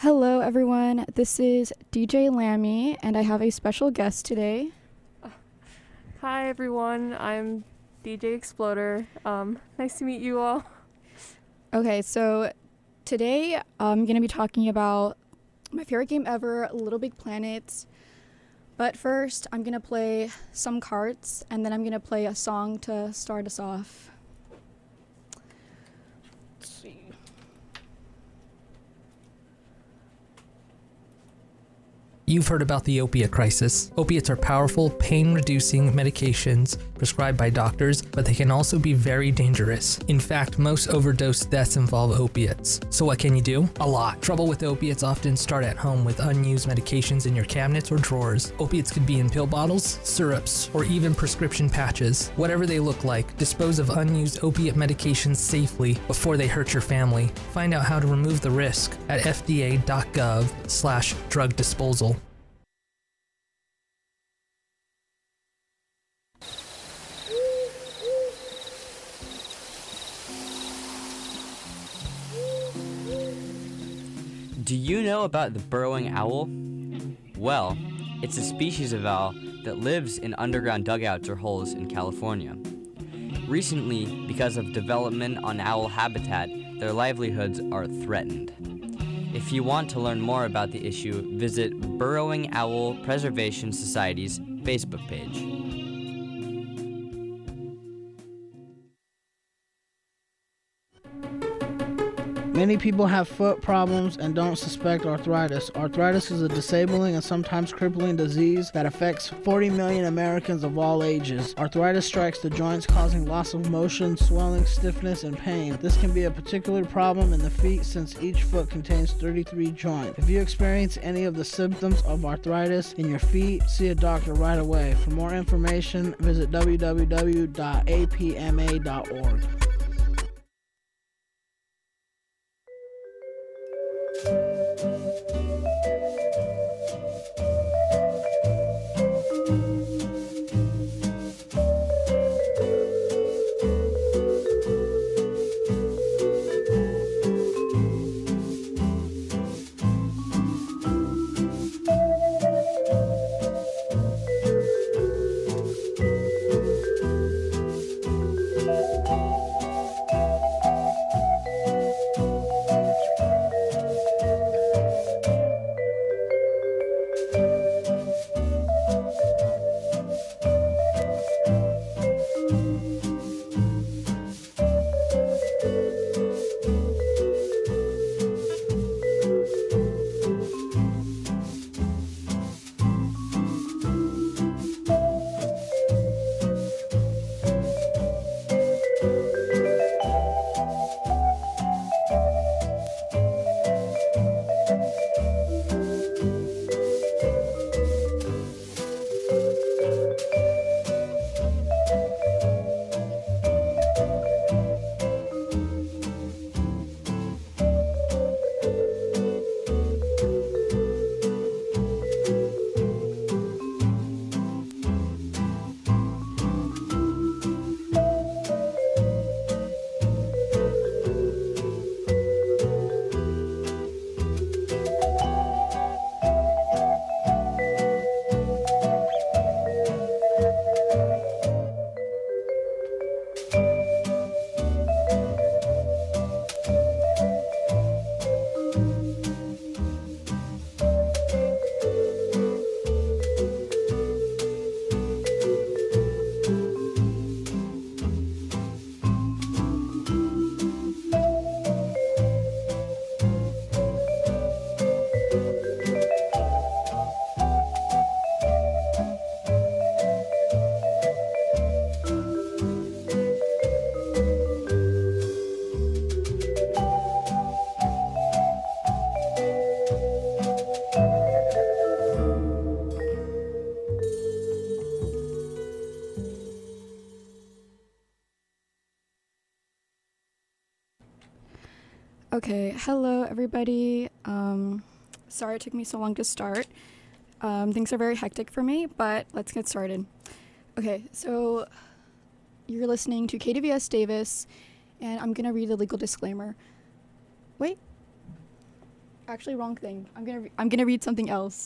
Hello, everyone. This is DJ Lammy, and I have a special guest today. Hi everyone, I'm DJ Exploder. Nice to meet you all. Okay, so today I'm going to be talking about my favorite game ever, Little Big Planet. But first, I'm going to play some cards, and then I'm going to play a song to start us off. Let's see. You've heard about the opiate crisis. Opiates are powerful, pain-reducing medications prescribed by doctors, but they can also be very dangerous. In fact, most overdose deaths involve opiates. So what can you do? A lot. Trouble with opiates often start at home with unused medications in your cabinets or drawers. Opiates could be in pill bottles, syrups, or even prescription patches. Whatever they look like, dispose of unused opiate medications safely before they hurt your family. Find out how to remove the risk at fda.gov/drug disposal. Do you know about the burrowing owl? Well, it's a species of owl that lives in underground dugouts or holes in California. Recently, because of development on owl habitat, their livelihoods are threatened. If you want to learn more about the issue, visit Burrowing Owl Preservation Society's Facebook page. Many people have foot problems and don't suspect arthritis. Arthritis is a disabling and sometimes crippling disease that affects 40 million Americans of all ages. Arthritis strikes the joints, causing loss of motion, swelling, stiffness, and pain. This can be a particular problem in the feet since each foot contains 33 joints. If you experience any of the symptoms of arthritis in your feet, see a doctor right away. For more information, visit www.apma.org. Okay, hello everybody. Sorry it took me so long to start. Things are very hectic for me, but let's get started. Okay, so you're listening to KDVS Davis, and I'm gonna read the legal disclaimer. Wait. Actually, wrong thing. I'm gonna read something else.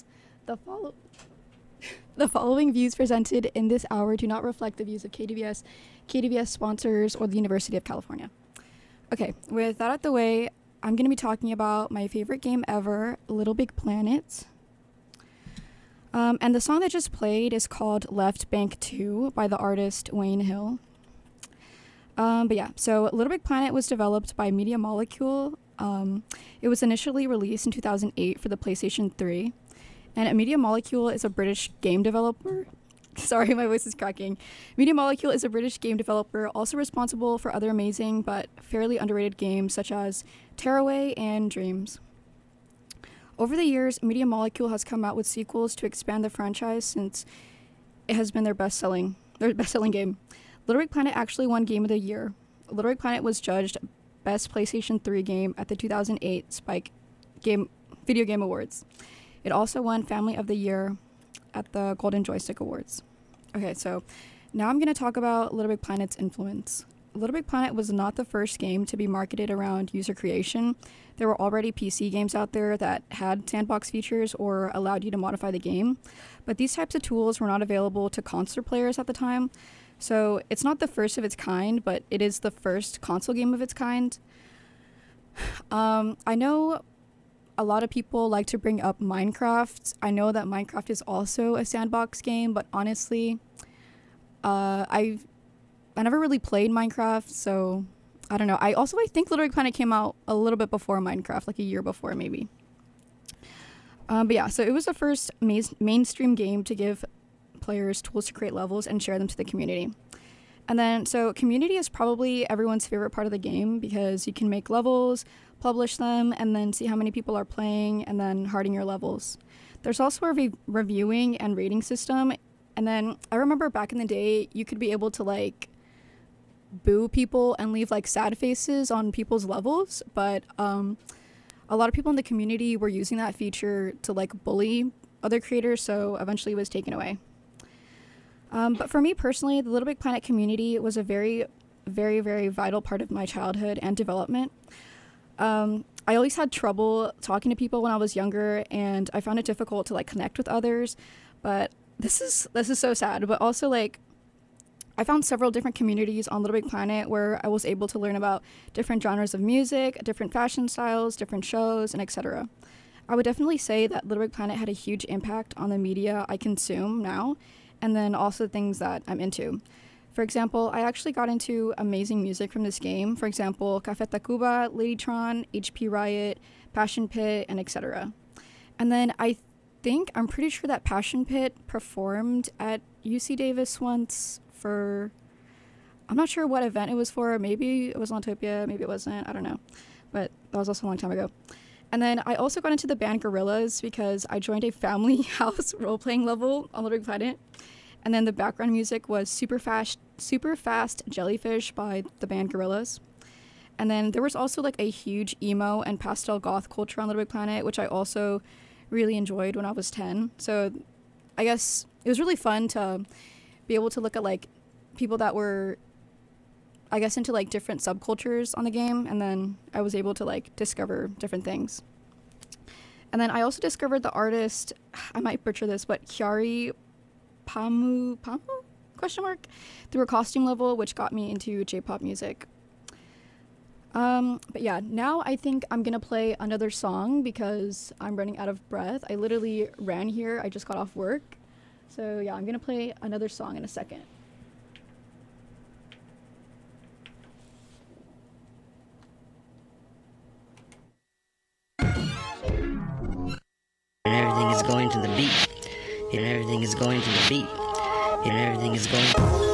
The following views presented in this hour do not reflect the views of KDVS, KDVS sponsors, or the University of California. Okay, with that out the way, I'm gonna be talking about my favorite game ever, Little Big Planet. And the song that just played is called Left Bank 2 by the artist Wayne Hill. But yeah, so Little Big Planet was developed by Media Molecule. It was initially released in 2008 for the PlayStation 3. And Media Molecule is a British game developer. Sorry, my voice is cracking. Media Molecule is a British game developer also responsible for other amazing but fairly underrated games such as Tearaway and Dreams. Over the years, Media Molecule has come out with sequels to expand the franchise since it has been their best-selling game. Little Big Planet actually won Game of the Year. Little Big Planet was judged Best PlayStation 3 Game at the 2008 Spike Video Game Awards. It also won Family of the Year at the Golden Joystick Awards. Okay, so now I'm going to talk about Little Big Planet's influence. Little Big Planet was not the first game to be marketed around user creation. There were already PC games out there that had sandbox features or allowed you to modify the game, but these types of tools were not available to console players at the time. So it's not the first of its kind, but it is the first console game of its kind. I know a lot of people like to bring up Minecraft. I know that Minecraft is also a sandbox game, but honestly, I never really played Minecraft, so I don't know. I think Little Big Planet came out a little bit before Minecraft, like a year before maybe. But yeah, so it was the first mainstream game to give players tools to create levels and share them to the community. And then, so community is probably everyone's favorite part of the game because you can make levels, publish them, and then see how many people are playing, and then harden your levels. There's also a reviewing and rating system. And then I remember back in the day, you could be able to like boo people and leave like sad faces on people's levels, but a lot of people in the community were using that feature to like bully other creators, so eventually it was taken away. But for me personally, the Little Big Planet community was a very, very, very vital part of my childhood and development. I always had trouble talking to people when I was younger, and I found it difficult to like connect with others. But this is so sad. But also like I found several different communities on Little Big Planet where I was able to learn about different genres of music, different fashion styles, different shows, and etc. I would definitely say that Little Big Planet had a huge impact on the media I consume now, and then also things that I'm into. For example, I actually got into amazing music from this game. For example, Café Tacuba, Ladytron, HP Riot, Passion Pit, and etc. And then I'm pretty sure that Passion Pit performed at UC Davis once for, I'm not sure what event it was for. Maybe it was Lantopia, maybe it wasn't, I don't know. But that was also a long time ago. And then I also got into the band Gorillaz because I joined a family house role-playing level on Little Big Planet. And then the background music was Super Fast Jellyfish by the band Gorillaz. And then there was also like a huge emo and pastel goth culture on Little Big Planet, which I also really enjoyed when I was 10. So I guess it was really fun to be able to look at like people that were, I guess, into like different subcultures on the game, and then I was able to like discover different things. And then I also discovered the artist, I might butcher this, but Kyari Pamu through a costume level, which got me into J-pop music. But yeah, now I think I'm gonna play another song because I'm running out of breath. I literally ran here, I just got off work. So yeah, I'm gonna play another song in a second. And everything is going to the beat. And everything is going to the beat. And everything is going.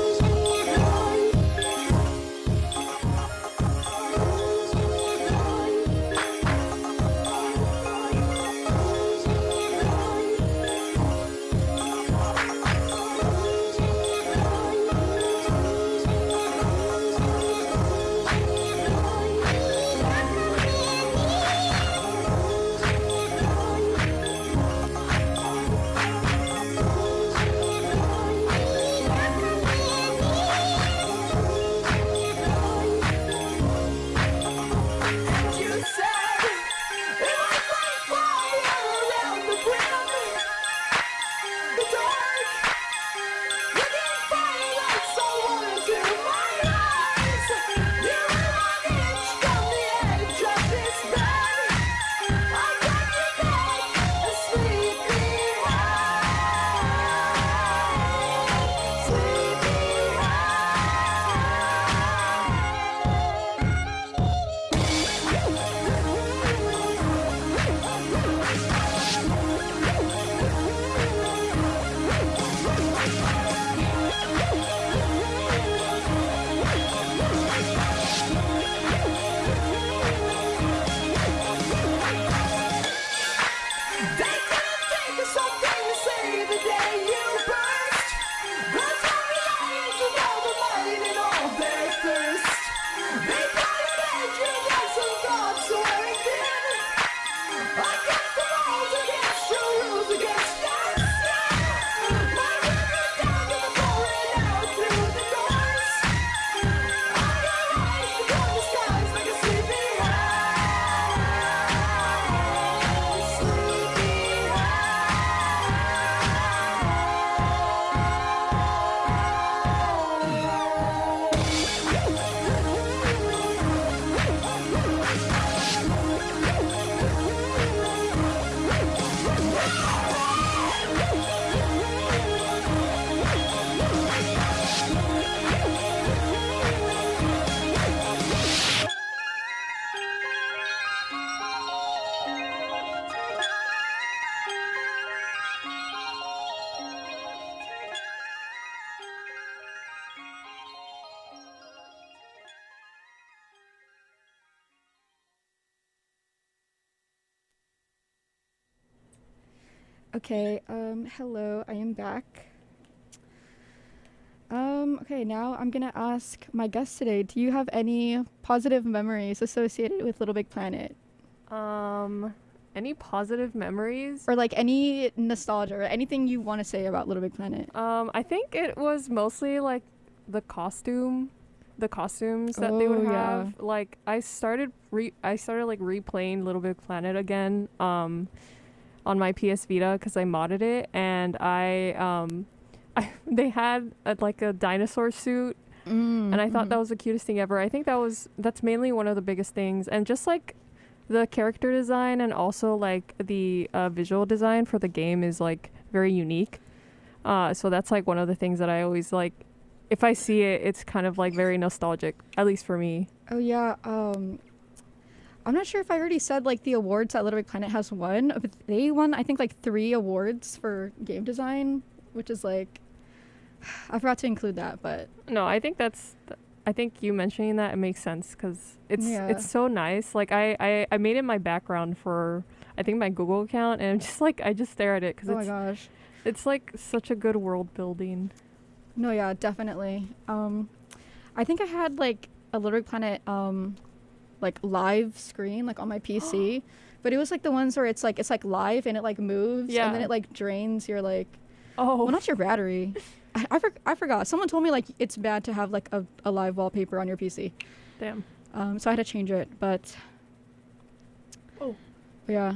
Okay, hello, I am back. Okay, now I'm gonna ask my guest today, do you have any positive memories associated with Little Big Planet? Any positive memories? Or like any nostalgia or anything you want to say about Little Big Planet? I think it was mostly like the costumes that they would Oh, have. yeah. Like I started like replaying Little Big Planet again on my PS Vita because I modded it, and they had like a dinosaur suit, and I thought that was the cutest thing ever. I think that's mainly one of the biggest things, and just like the character design and also like the visual design for the game is like very unique. So that's like one of the things that I always like. If I see it, it's kind of like very nostalgic, at least for me. Oh yeah. I'm not sure if I already said like the awards that Little Big Planet has won, but they won I think like 3 awards for game design, which is like I forgot to include that, but No, I think I think you mentioning that, it makes sense because Yeah. it's so nice. Like I made it my background for I think my Google account, and I'm just like I just stare at it because oh my gosh. it's like such a good world building. No, yeah, definitely. I think I had like a Little Big Planet like live screen like on my PC, but it was like the ones where it's like live and it like moves and then Yeah. it like drains your like Oh, well, not your battery. I forgot. Someone told me like it's bad to have like a live wallpaper on your PC. damn. So I had to change it, but Oh. yeah.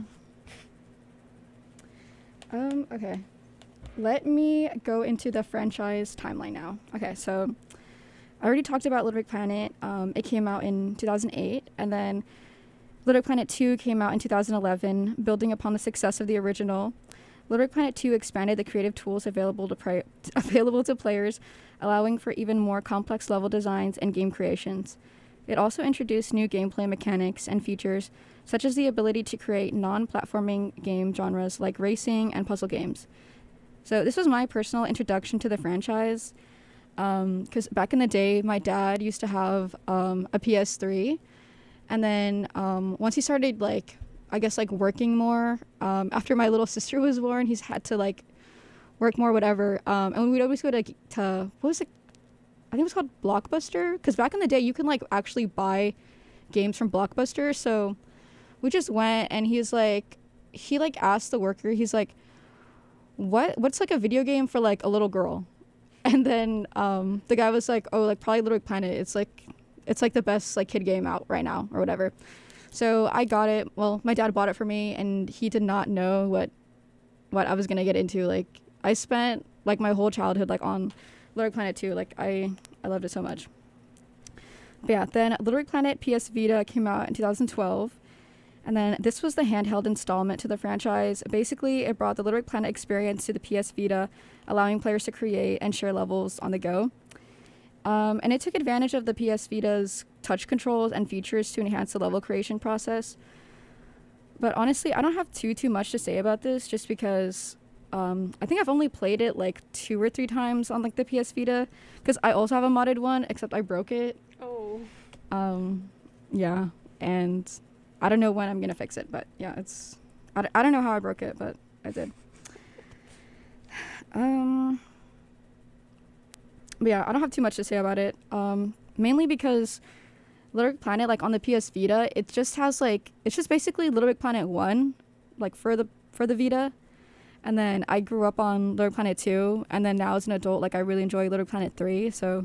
Okay. Let me go into the franchise timeline now. Okay, so I already talked about Little Big Planet. It came out in 2008, and then Little Big Planet 2 came out in 2011, building upon the success of the original. Little Big Planet 2 expanded the creative tools available to players, allowing for even more complex level designs and game creations. It also introduced new gameplay mechanics and features, such as the ability to create non-platforming game genres like racing and puzzle games. So this was my personal introduction to the franchise, because back in the day, my dad used to have a PS3, and then once he started like I guess like working more after my little sister was born, he's had to like work more, whatever. And we'd always go to what was it? I think it was called Blockbuster, because back in the day you can like actually buy games from Blockbuster. So we just went, and he asked the worker, he's like, what's like a video game for like a little girl? And then the guy was like, oh, like probably Little Big Planet. It's like the best like kid game out right now or whatever. So I got it. Well, my dad bought it for me, and he did not know what I was gonna get into. Like I spent like my whole childhood like on Little Big Planet 2. Like I loved it so much. But yeah, then Little Big Planet PS Vita came out in 2012. And then this was the handheld installment to the franchise. Basically, it brought the Little Big Planet experience to the PS Vita, allowing players to create and share levels on the go. And it took advantage of the PS Vita's touch controls and features to enhance the level creation process. But honestly, I don't have too much to say about this, just because I think I've only played it like 2 or 3 times on like the PS Vita, because I also have a modded one, except I broke it. Oh. Yeah, and I don't know when I'm gonna fix it, but yeah, I don't know how I broke it, but I did. But yeah, I don't have too much to say about it. Mainly because Little Big Planet, like on the PS Vita, it just has like, it's just basically Little Big Planet 1, like for the Vita. And then I grew up on Little Big Planet 2, and then now as an adult, like I really enjoy Little Big Planet 3. So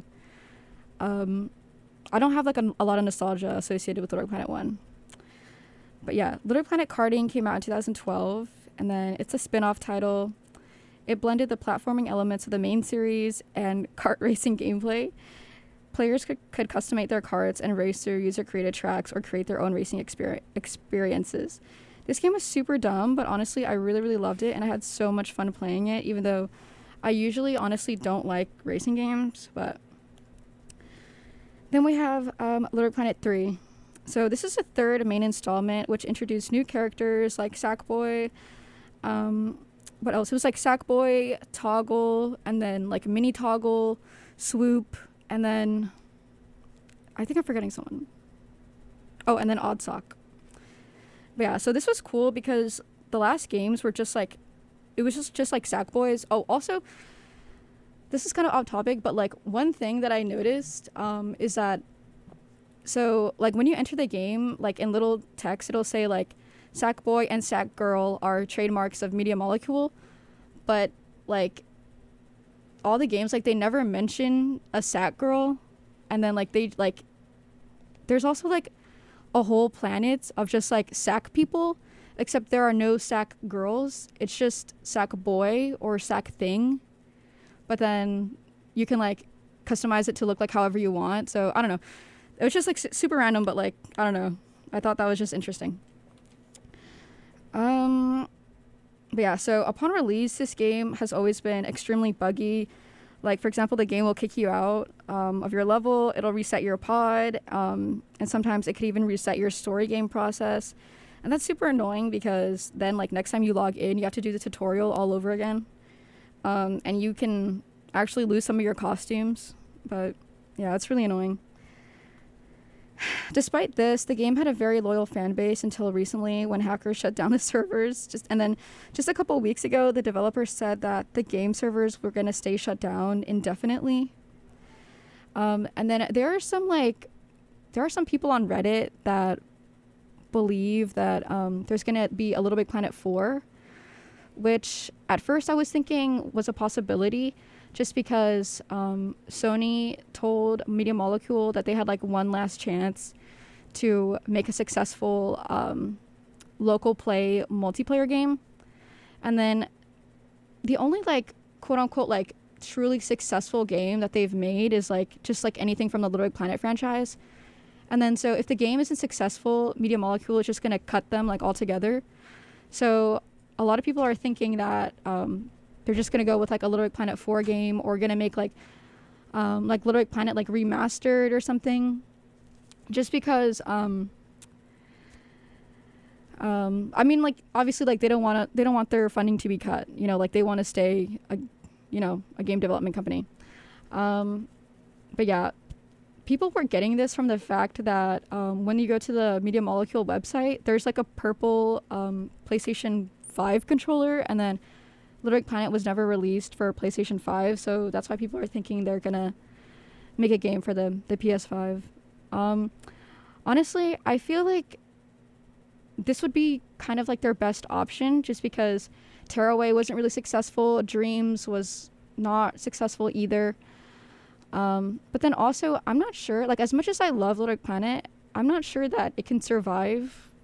I don't have like a lot of nostalgia associated with Little Big Planet 1. But yeah, Little Big Planet Karting came out in 2012, and then it's a spin-off title. It blended the platforming elements of the main series and kart racing gameplay. Players could customate their karts and race through user-created tracks or create their own racing experiences. This game was super dumb, but honestly, I really, really loved it, and I had so much fun playing it, even though I usually honestly don't like racing games. But then we have Little Big Planet 3. So this is the 3rd main installment, which introduced new characters like Sackboy. What else? It was like Sackboy, Toggle, and then like Mini Toggle, Swoop, and then I think I'm forgetting someone. Oh, and then Oddsock. But yeah, so this was cool because the last games were just like it was just like Sackboys. Oh, also, this is kind of off topic, but like one thing that I noticed is that, so like when you enter the game, like in little text, it'll say like Sackboy and Sackgirl are trademarks of Media Molecule, but like all the games, like they never mention a Sackgirl, and then like they like there's also like a whole planet of just like Sack people, except there are no Sack girls. It's just Sack boy or Sack thing. But then you can like customize it to look like however you want. So I don't know. It was just like super random, but like I don't know. I thought that was just interesting. But yeah, so upon release, this game has always been extremely buggy. Like, for example, the game will kick you out of your level. It'll reset your pod. And sometimes it could even reset your story game process. And that's super annoying because then, like, next time you log in, you have to do the tutorial all over again. And you can actually lose some of your costumes. But, yeah, it's really annoying. Despite this, the game had a very loyal fan base until recently when hackers shut down the servers. And then just a couple of weeks ago, the developers said that the game servers were going to stay shut down indefinitely. And then there are some people on Reddit that believe that there's going to be a Little Big Planet 4, which at first I was thinking was a possibility, just because Sony told Media Molecule that they had like one last chance to make a successful local play multiplayer game. And then the only like quote unquote like truly successful game that they've made is like just like anything from the Little Big Planet franchise. And then so if the game isn't successful, Media Molecule is just going to cut them like altogether. So a lot of people are thinking that they're just going to go with like a Little Big Planet 4 game, or going to make like Little Big Planet like remastered or something, just because I mean, like obviously like they don't want their funding to be cut, you know, like they want to stay a game development company. But yeah, people were getting this from the fact that when you go to the Media Molecule website, there's like a purple PlayStation 5 controller, and then Little Big Planet was never released for PlayStation 5, so that's why people are thinking they're gonna make a game for the PS5. Honestly, I feel like this would be kind of like their best option, just because Tearaway wasn't really successful, Dreams was not successful either. But then also, I'm not sure, like as much as I love Little Big Planet, I'm not sure that it can survive,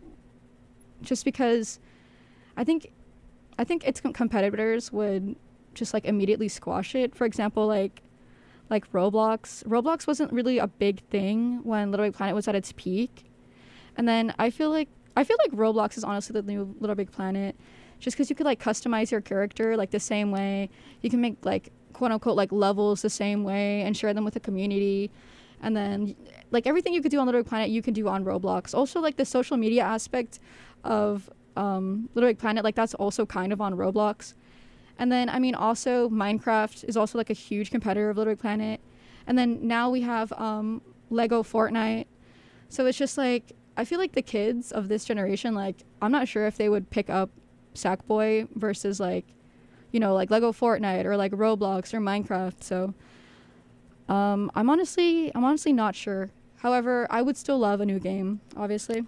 just because I think its competitors would just like immediately squash it. For example, like Roblox. Roblox wasn't really a big thing when Little Big Planet was at its peak, and then I feel like Roblox is honestly the new Little Big Planet, just because you could like customize your character like the same way. You can make like quote unquote like levels the same way and share them with the community, and then like everything you could do on Little Big Planet you can do on Roblox. Also, like the social media aspect of Little Big Planet, like that's also kind of on Roblox. And then I mean also Minecraft is also like a huge competitor of Little Big Planet. And then now we have Lego Fortnite. So it's just like I feel like the kids of this generation, like I'm not sure if they would pick up Sackboy versus like, you know, like Lego Fortnite or like Roblox or Minecraft. So I'm honestly not sure. However, I would still love a new game, obviously.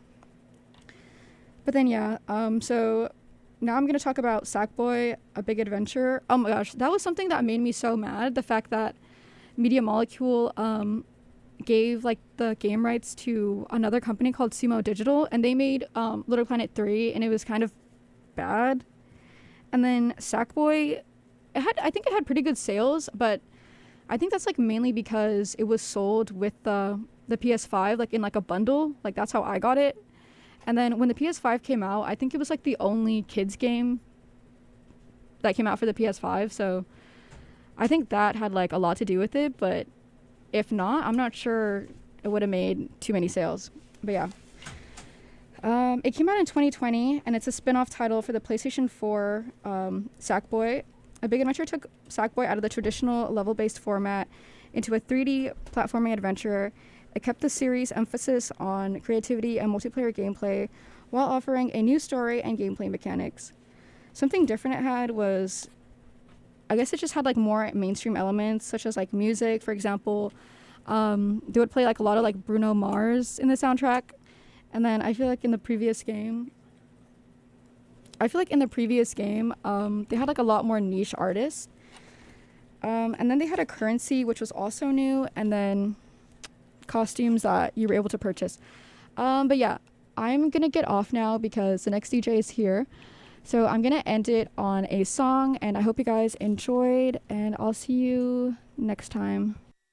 But then, yeah, so now I'm going to talk about Sackboy: A Big Adventure. Oh my gosh, that was something that made me so mad. The fact that Media Molecule gave, like, the game rights to another company called Sumo Digital, and they made Little Planet 3, and it was kind of bad. And then Sackboy, I think it had pretty good sales, but I think that's, like, mainly because it was sold with the PS5, like, in, like, a bundle. Like, that's how I got it. And then when the PS5 came out, I think it was like the only kids game that came out for the PS5. So I think that had like a lot to do with it. But if not, I'm not sure it would have made too many sales. But yeah. It came out in 2020, and it's a spin-off title for the PlayStation 4 Sackboy. A Big Adventure took Sackboy out of the traditional level-based format into a 3D platforming adventure. It kept the series' emphasis on creativity and multiplayer gameplay while offering a new story and gameplay mechanics. Something different it had was, I guess it just had like more mainstream elements, such as like music, for example. They would play like a lot of like Bruno Mars in the soundtrack. And then I feel like in the previous game, they had like a lot more niche artists. And then they had a currency, which was also new, and then costumes that you were able to purchase. But yeah, I'm going to get off now because the next DJ is here. So I'm going to end it on a song, and I hope you guys enjoyed, and I'll see you next time.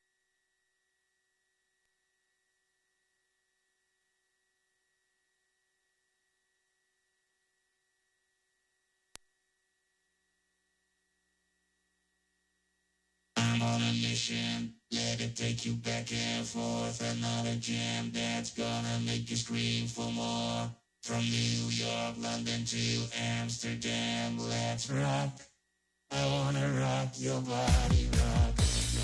I'm on a mission, let it take you back and forth. Another jam that's gonna make you scream for more. From New York, London to Amsterdam, let's rock. I wanna rock your body, rock.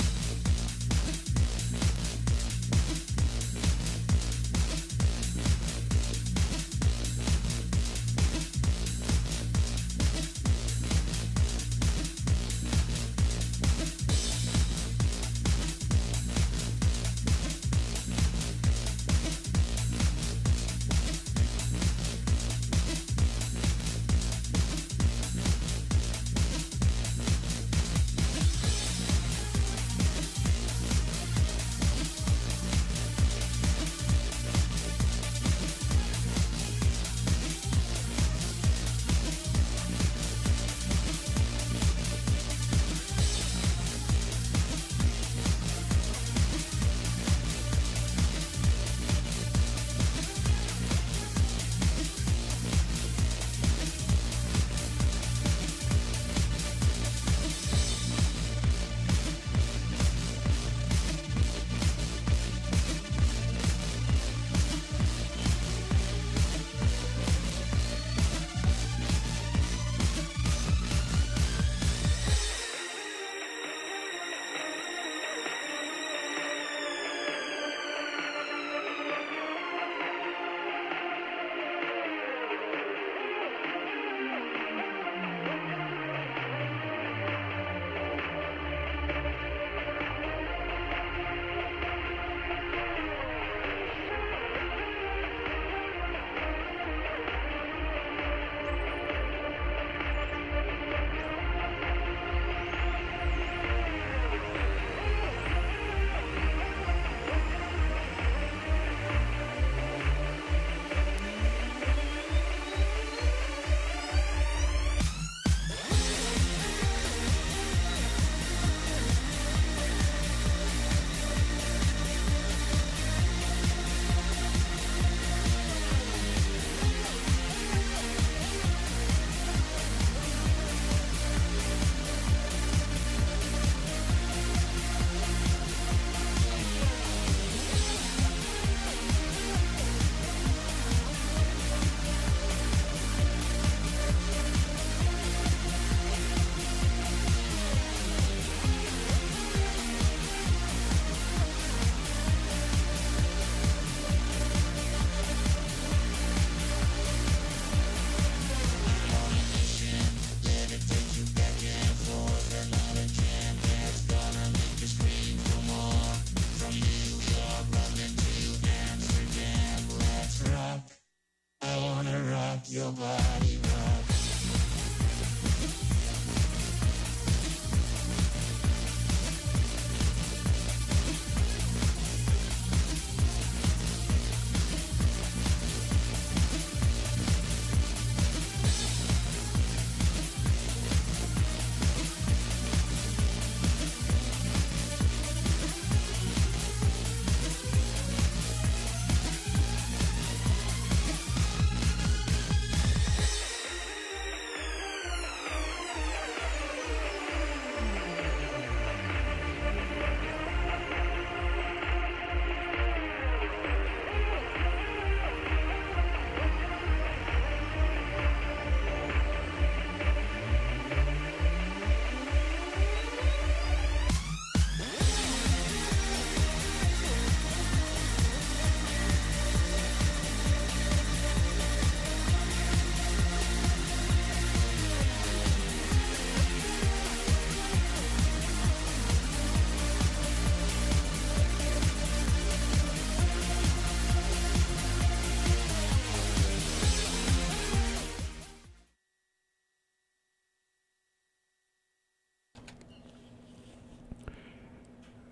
Your body rock.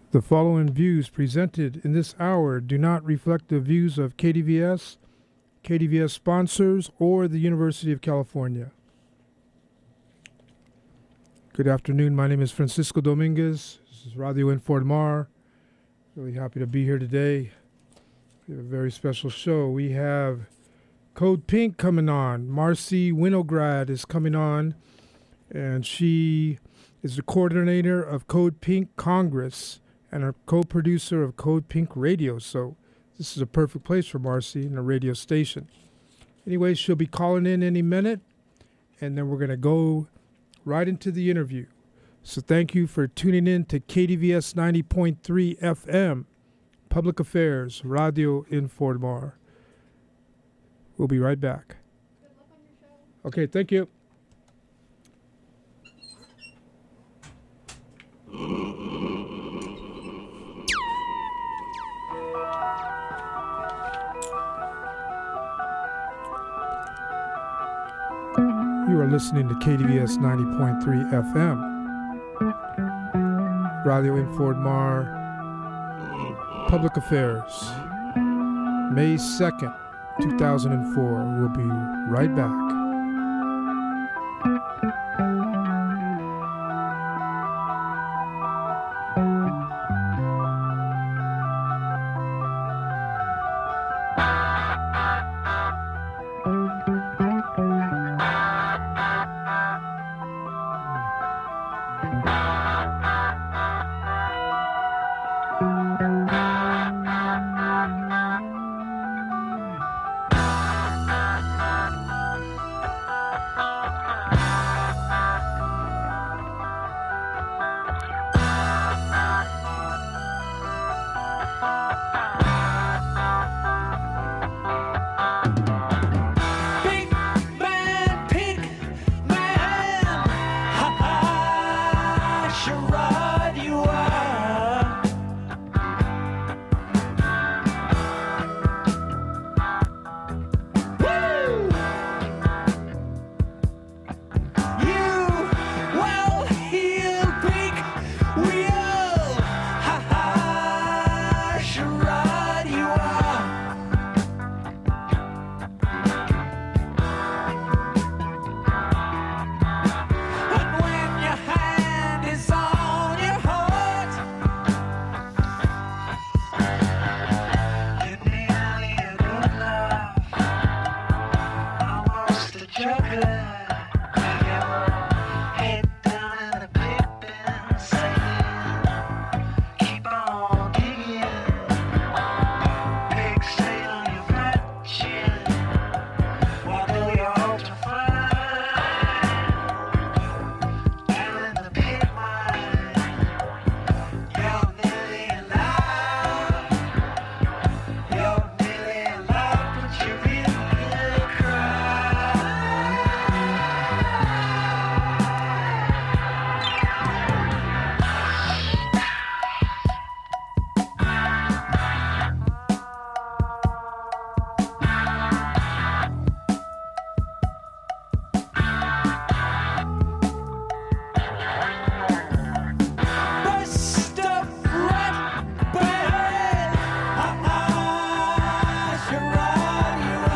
The following views presented in this hour do not reflect the views of KDVS, KDVS sponsors, or the University of California. Good afternoon. My name is Francisco Dominguez. This is Radio Informar. Really happy to be here today. We have a very special show. We have Code Pink coming on. Marcy Winograd is coming on, and she is the coordinator of Code Pink Congress and a co-producer of Code Pink Radio. So this is a perfect place for Marcy and a radio station. Anyway, she'll be calling in any minute, and then we're going to go right into the interview. So thank you for tuning in to KDVS 90.3 FM, Public Affairs, Radio Informar. We'll be right back. Good luck on your show. Okay, thank you. You are listening to KDVS 90.3 FM, Radio Informar, Public Affairs, May 2nd, 2004. We'll be right back.